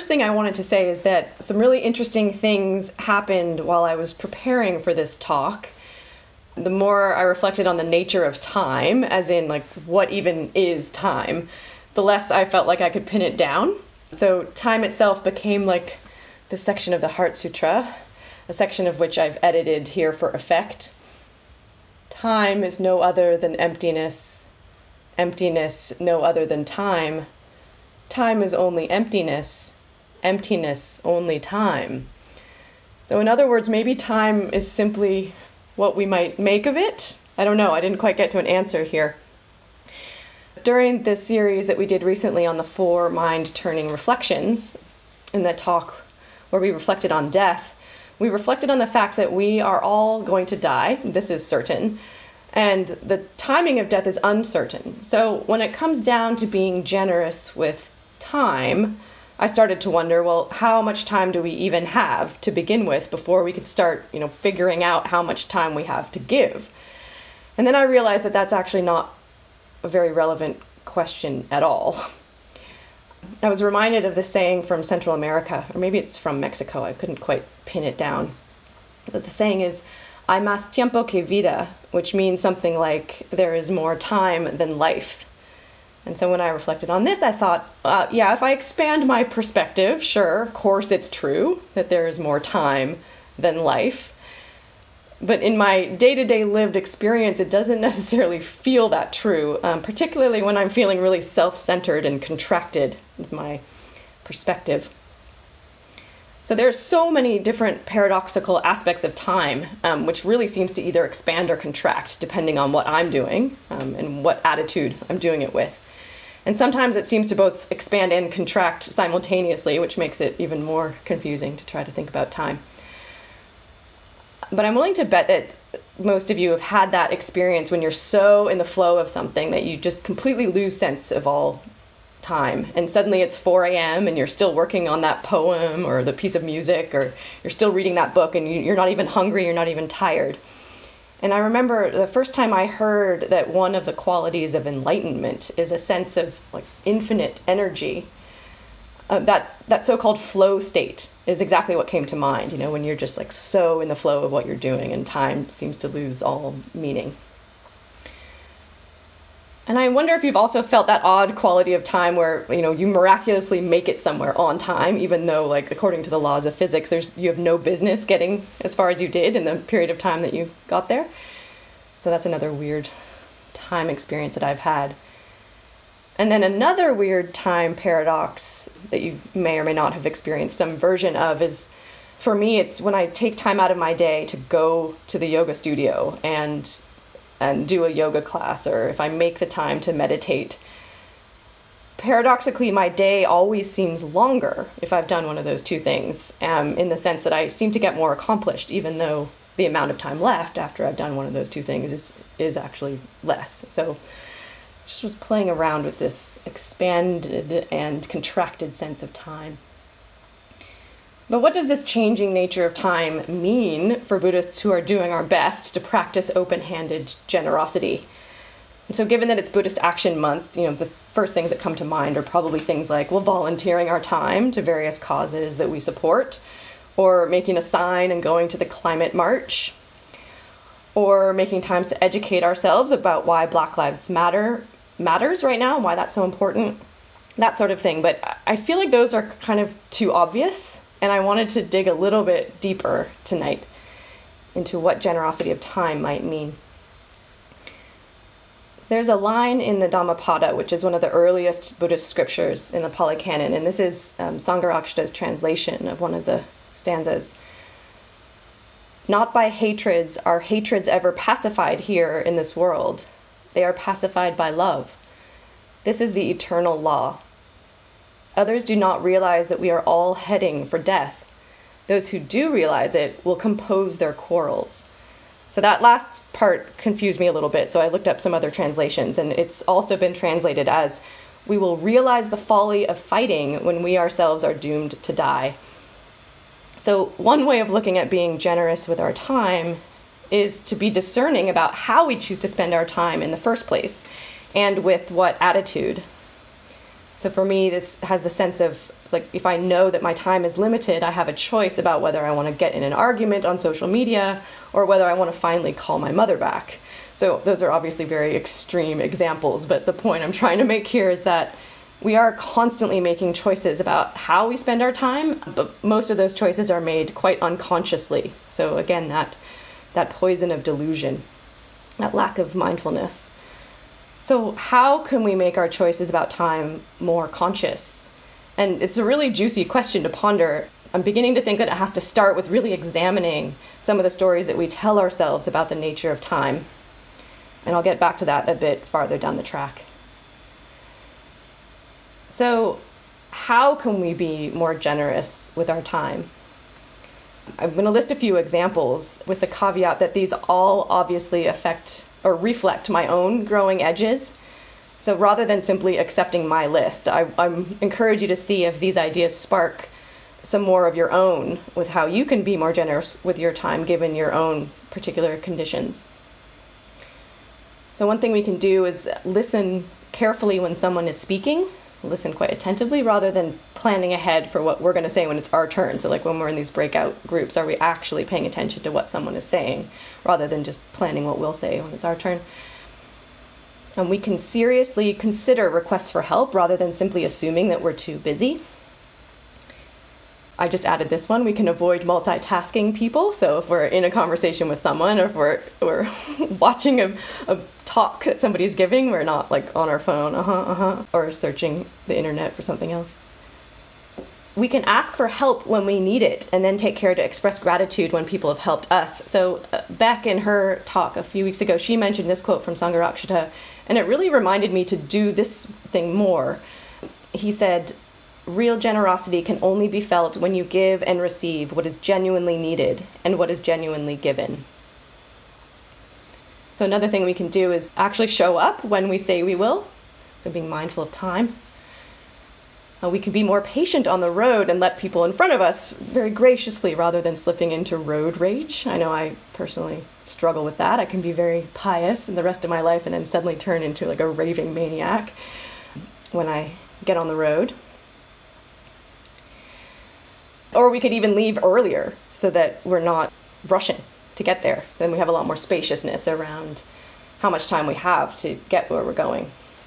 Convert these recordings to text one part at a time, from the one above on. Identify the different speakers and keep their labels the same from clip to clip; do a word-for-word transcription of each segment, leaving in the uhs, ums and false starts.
Speaker 1: first thing I wanted to say is that some really interesting things happened while I was preparing for this talk. The more I reflected on the nature of time, as in like what even is time, the less I felt like I could pin it down. So time itself became like this section of the Heart Sutra, a section of which I've edited here for effect. Time is no other than emptiness, emptiness no other than time. Time is only emptiness, emptiness only time. So in other words, maybe time is simply what we might make of it. I don't know, I didn't quite get to an answer here. During the series that we did recently on the four mind-turning reflections, in that talk where we reflected on death, we reflected on the fact that we are all going to die, this is certain, and the timing of death is uncertain. So when it comes down to being generous with time, I started to wonder, well, how much time do we even have to begin with before we could start, you know, figuring out how much time we have to give? And then I realized that that's actually not a very relevant question at all. I was reminded of this saying from Central America, or maybe it's from Mexico, I couldn't quite pin it down. But the saying is, hay más tiempo que vida, which means something like, there is more time than life. And so when I reflected on this, I thought, uh, yeah, if I expand my perspective, sure, of course it's true that there is more time than life. But in my day-to-day lived experience, it doesn't necessarily feel that true, um, particularly when I'm feeling really self-centered and contracted with my perspective. So there's so many different paradoxical aspects of time, um, which really seems to either expand or contract, depending on what I'm doing um, and what attitude I'm doing it with. And sometimes it seems to both expand and contract simultaneously, which makes it even more confusing to try to think about time. But I'm willing to bet that most of you have had that experience when you're so in the flow of something that you just completely lose sense of all time. And suddenly it's four a.m. and you're still working on that poem or the piece of music, or you're still reading that book and you're not even hungry, you're not even tired. And I remember the first time I heard that one of the qualities of enlightenment is a sense of like infinite energy. Uh, that that so-called flow state is exactly what came to mind, you know, when you're just like so in the flow of what you're doing and time seems to lose all meaning. And I wonder if you've also felt that odd quality of time where, you know, you miraculously make it somewhere on time, even though, like, according to the laws of physics, there's you have no business getting as far as you did in the period of time that you got there. So that's another weird time experience that I've had. And then another weird time paradox that you may or may not have experienced some version of is, for me, it's when I take time out of my day to go to the yoga studio and and do a yoga class, or if I make the time to meditate. Paradoxically, my day always seems longer if I've done one of those two things, um, in the sense that I seem to get more accomplished, even though the amount of time left after I've done one of those two things is, is actually less. So just was playing around with this expanded and contracted sense of time. But what does this changing nature of time mean for Buddhists who are doing our best to practice open-handed generosity? And so given that it's Buddhist Action Month, you know, the first things that come to mind are probably things like, well, volunteering our time to various causes that we support, or making a sign and going to the climate march, or making times to educate ourselves about why Black Lives Matter matters right now and why that's so important, that sort of thing. But I feel like those are kind of too obvious. And I wanted to dig a little bit deeper tonight into what generosity of time might mean. There's a line in the Dhammapada, which is one of the earliest Buddhist scriptures in the Pali Canon, and this is um, Sangharakshita's translation of one of the stanzas. Not by hatreds are hatreds ever pacified here in this world. They are pacified by love. This is the eternal law. Others do not realize that we are all heading for death. Those who do realize it will compose their quarrels. So that last part confused me a little bit, so I looked up some other translations, and it's also been translated as, we will realize the folly of fighting when we ourselves are doomed to die. So one way of looking at being generous with our time is to be discerning about how we choose to spend our time in the first place, and with what attitude. So for me, this has the sense of, like, if I know that my time is limited, I have a choice about whether I want to get in an argument on social media or whether I want to finally call my mother back. So those are obviously very extreme examples, but the point I'm trying to make here is that we are constantly making choices about how we spend our time, but most of those choices are made quite unconsciously. So again, that that poison of delusion, that lack of mindfulness. So how can we make our choices about time more conscious? And it's a really juicy question to ponder. I'm beginning to think that it has to start with really examining some of the stories that we tell ourselves about the nature of time. And I'll get back to that a bit farther down the track. So how can we be more generous with our time? I'm going to list a few examples with the caveat that these all obviously affect or reflect my own growing edges. So rather than simply accepting my list, I I'm encourage you to see if these ideas spark some more of your own with how you can be more generous with your time given your own particular conditions. So one thing we can do is listen carefully when someone is speaking. Listen quite attentively rather than planning ahead for what we're going to say when it's our turn. So like when we're in these breakout groups, are we actually paying attention to what someone is saying rather than just planning what we'll say when it's our turn? And we can seriously consider requests for help rather than simply assuming that we're too busy. I just added this one. We can avoid multitasking people. So if we're in a conversation with someone or if we're, we're watching a, a talk that somebody's giving, we're not like on our phone, uh-huh, uh-huh, or searching the internet for something else. We can ask for help when we need it and then take care to express gratitude when people have helped us. So uh, Beck in her talk a few weeks ago, she mentioned this quote from Sangharakshita, and it really reminded me to do this thing more. He said, "Real generosity can only be felt when you give and receive what is genuinely needed and what is genuinely given." So another thing we can do is actually show up when we say we will. So being mindful of time. Uh, we can be more patient on the road and let people in front of us very graciously rather than slipping into road rage. I know I personally struggle with that. I can be very pious in the rest of my life and then suddenly turn into like a raving maniac when I get on the road. Or we could even leave earlier so that we're not rushing to get there. Then we have a lot more spaciousness around how much time we have to get where we're going.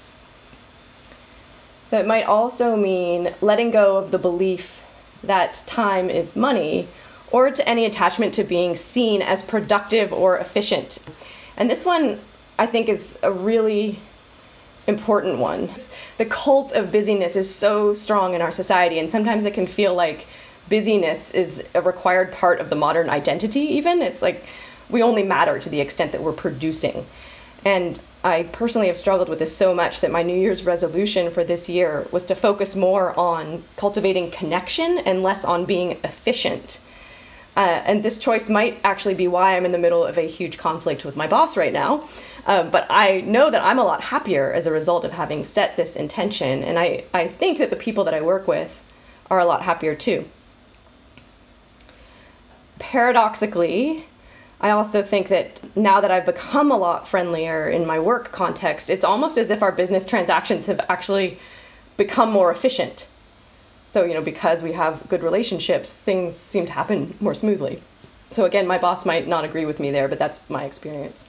Speaker 1: So it might also mean letting go of the belief that time is money or to any attachment to being seen as productive or efficient. And this one, I think, is a really important one. The cult of busyness is so strong in our society, and sometimes it can feel like busyness is a required part of the modern identity even. It's like we only matter to the extent that we're producing. And I personally have struggled with this so much that my New Year's resolution for this year was to focus more on cultivating connection and less on being efficient. Uh, and this choice might actually be why I'm in the middle of a huge conflict with my boss right now. Um, but I know that I'm a lot happier as a result of having set this intention. And I, I think that the people that I work with are a lot happier too. Paradoxically, I also think that now that I've become a lot friendlier in my work context, it's almost as if our business transactions have actually become more efficient. So, you know, because we have good relationships, things seem to happen more smoothly. So again, my boss might not agree with me there, but that's my experience.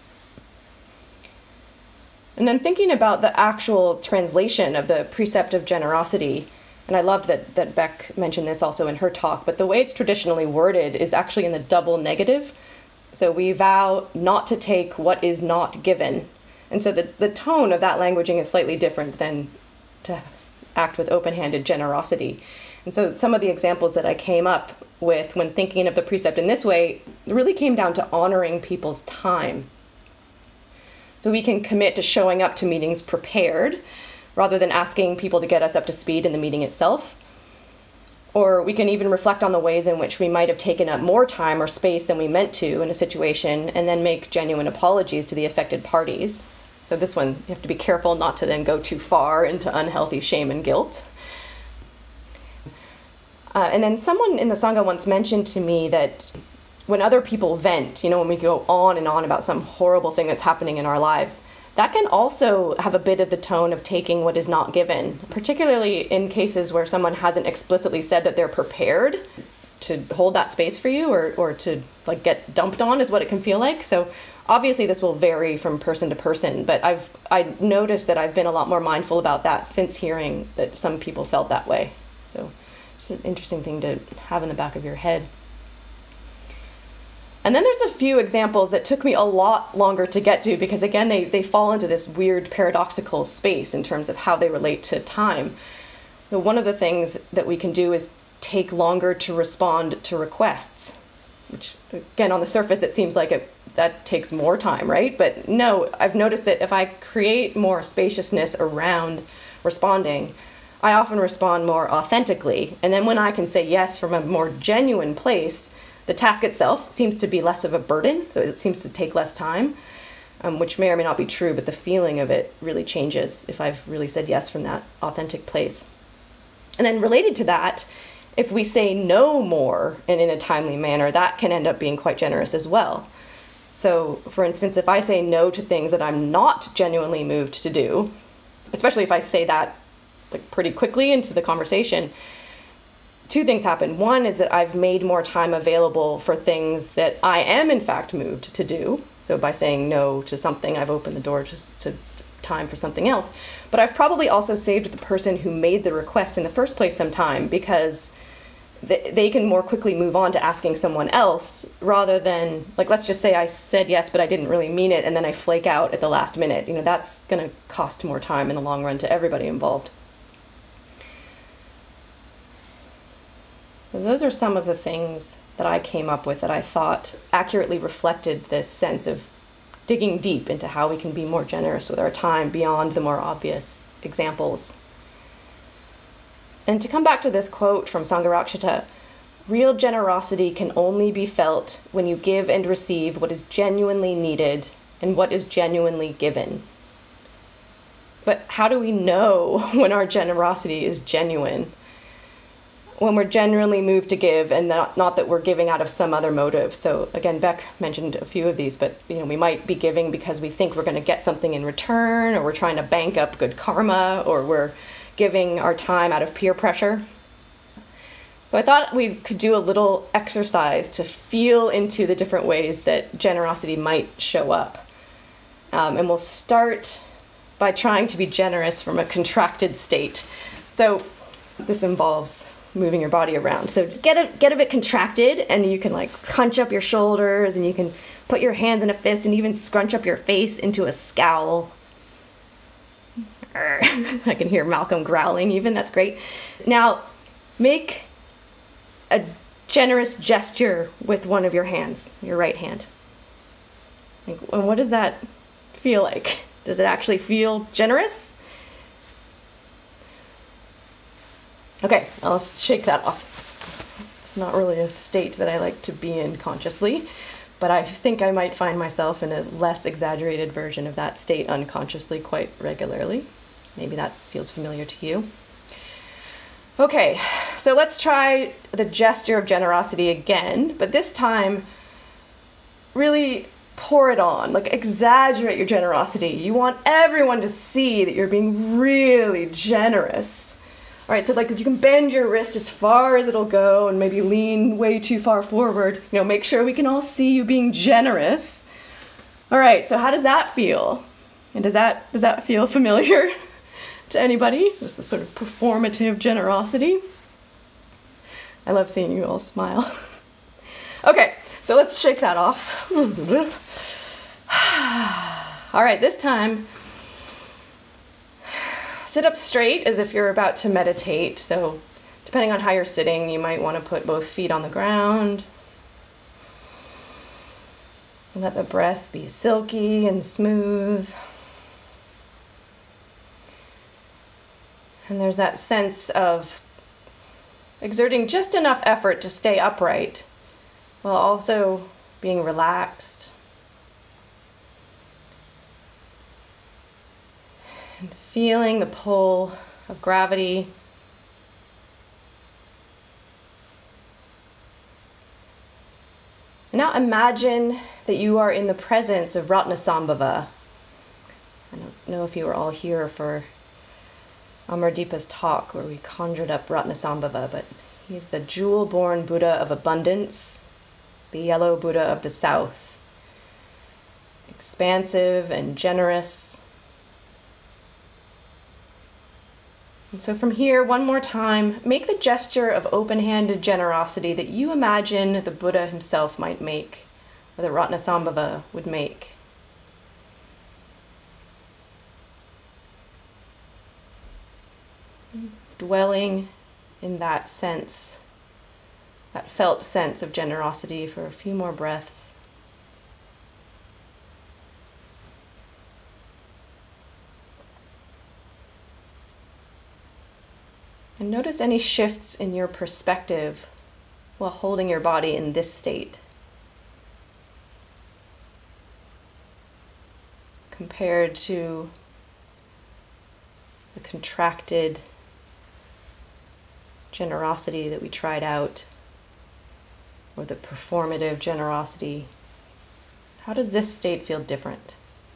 Speaker 1: And then thinking about the actual translation of the precept of generosity, and I loved that, that Beck mentioned this also in her talk, but the way it's traditionally worded is actually in the double negative. So we vow not to take what is not given. And so the, the tone of that languaging is slightly different than to act with open-handed generosity. And so some of the examples that I came up with when thinking of the precept in this way really came down to honoring people's time. So we can commit to showing up to meetings prepared rather than asking people to get us up to speed in the meeting itself. Or we can even reflect on the ways in which we might have taken up more time or space than we meant to in a situation and then make genuine apologies to the affected parties. So this one, you have to be careful not to then go too far into unhealthy shame and guilt. Uh, and then someone in the Sangha once mentioned to me that when other people vent, you know, when we go on and on about some horrible thing that's happening in our lives, that can also have a bit of the tone of taking what is not given, particularly in cases where someone hasn't explicitly said that they're prepared to hold that space for you, or, or to like get dumped on is what it can feel like. So obviously this will vary from person to person, but I've I noticed that I've been a lot more mindful about that since hearing that some people felt that way. So it's an interesting thing to have in the back of your head. And then there's a few examples that took me a lot longer to get to because, again, they, they fall into this weird paradoxical space in terms of how they relate to time. So one of the things that we can do is take longer to respond to requests, which, again, on the surface, it seems like it, that takes more time, right? But no, I've noticed that if I create more spaciousness around responding, I often respond more authentically. And then when I can say yes from a more genuine place, the task itself seems to be less of a burden, so it seems to take less time, um, which may or may not be true, but the feeling of it really changes if I've really said yes from that authentic place. And then related to that, if we say no more and in a timely manner, that can end up being quite generous as well. So, for instance, if I say no to things that I'm not genuinely moved to do, especially if I say that like pretty quickly into the conversation, two things happen. One is that I've made more time available for things that I am in fact moved to do. So by saying no to something, I've opened the door just to time for something else. But I've probably also saved the person who made the request in the first place some time, because th- they can more quickly move on to asking someone else, rather than, like, let's just say I said yes, but I didn't really mean it, and then I flake out at the last minute. You know, that's going to cost more time in the long run to everybody involved. So those are some of the things that I came up with that I thought accurately reflected this sense of digging deep into how we can be more generous with our time beyond the more obvious examples. And to come back to this quote from Sangharakshita, real generosity can only be felt when you give and receive what is genuinely needed and what is genuinely given. But how do we know when our generosity is genuine? When we're genuinely moved to give, and not, not that we're giving out of some other motive. So again, Beck mentioned a few of these, but you know, we might be giving because we think we're going to get something in return, or we're trying to bank up good karma, or we're giving our time out of peer pressure. So I thought we could do a little exercise to feel into the different ways that generosity might show up. Um, and we'll start by trying to be generous from a contracted state. So this involves moving your body around. So get a, get a bit contracted, and you can like hunch up your shoulders, and you can put your hands in a fist and even scrunch up your face into a scowl. I can hear Malcolm growling even, that's great. Now make a generous gesture with one of your hands, your right hand. Like, and what does that feel like? Does it actually feel generous? Okay, I'll shake that off. It's not really a state that I like to be in consciously, but I think I might find myself in a less exaggerated version of that state unconsciously quite regularly. Maybe that feels familiar to you. Okay, so let's try the gesture of generosity again, but this time really pour it on, like exaggerate your generosity. You want everyone to see that you're being really generous. All right, so like if you can bend your wrist as far as it'll go and maybe lean way too far forward, you know, make sure we can all see you being generous. All right, so how does that feel? And does that does that feel familiar to anybody? Just the sort of performative generosity. I love seeing you all smile. Okay, so let's shake that off. All right, this time, sit up straight as if you're about to meditate. So depending on how you're sitting, you might want to put both feet on the ground. And let the breath be silky and smooth. And there's that sense of exerting just enough effort to stay upright while also being relaxed. And feeling the pull of gravity. And now imagine that you are in the presence of Ratnasambhava. know if you were all here for Amardipa's talk where we conjured up Ratnasambhava, but he's the jewel-born Buddha of abundance, the yellow Buddha of the South, expansive and generous. And so from here, one more time, make the gesture of open-handed generosity that you imagine the Buddha himself might make, or that Ratnasambhava would make. Dwelling in that sense, that felt sense of generosity for a few more breaths. And notice any shifts in your perspective while holding your body in this state, compared to the contracted generosity that we tried out, or the performative generosity. How does this state feel different?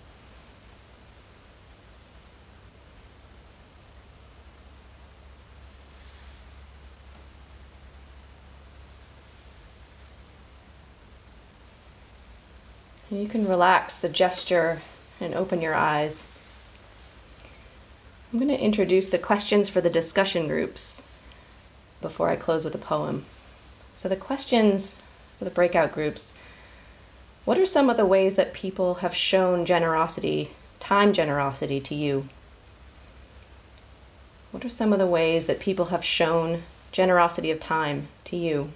Speaker 1: And you can relax the gesture and open your eyes. I'm going to introduce the questions for the discussion groups before I close with a poem. So the questions for the breakout groups: what are some of the ways that people have shown generosity, time generosity to you? What are some of the ways that people have shown generosity of time to you?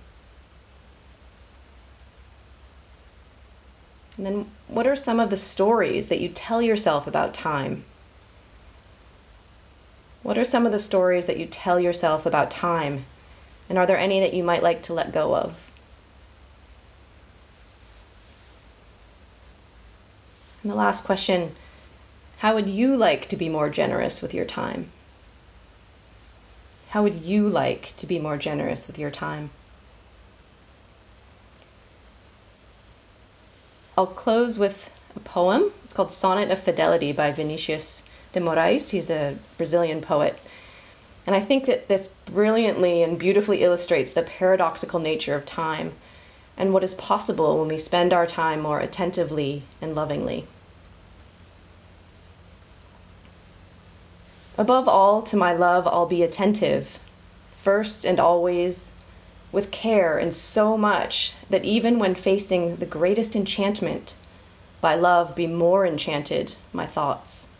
Speaker 1: And then what are some of the stories that you tell yourself about time? What are some of the stories that you tell yourself about time? And are there any that you might like to let go of? And the last question: how would you like to be more generous with your time? How would you like to be more generous with your time? I'll close with a poem. It's called Sonnet of Fidelity by Vinicius de Moraes. He's a Brazilian poet. And I think that this brilliantly and beautifully illustrates the paradoxical nature of time and what is possible when we spend our time more attentively and lovingly. Above all, to my love I'll be attentive, first and always, with care and so much that even when facing the greatest enchantment, by love be more enchanted my thoughts.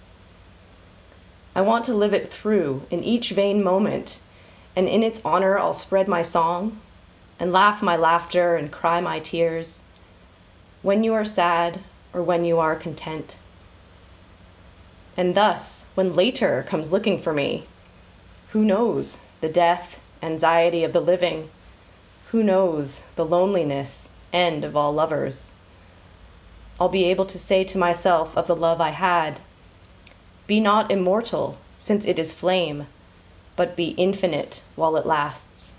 Speaker 1: I want to live it through in each vain moment, and in its honor I'll spread my song, and laugh my laughter and cry my tears, when you are sad or when you are content. And thus, when later comes looking for me, who knows the death, anxiety of the living, who knows the loneliness, end of all lovers, I'll be able to say to myself of the love I had, be not immortal, since it is flame, but be infinite while it lasts.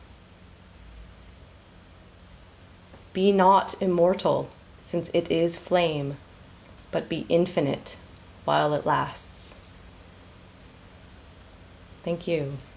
Speaker 1: Be not immortal, since it is flame, but be infinite while it lasts. Thank you.